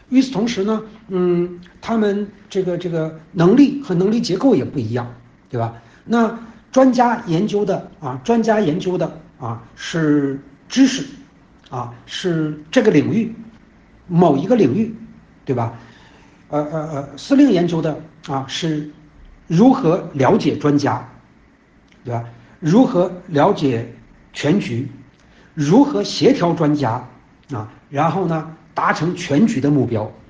与此同时呢，他们这个能力和能力结构也不一样，对吧？那专家研究的是知识，是这个领域某一个领域，对吧？司令研究的是如何了解专家，对吧？如何了解全局，如何协调专家然后呢达成全局的目标。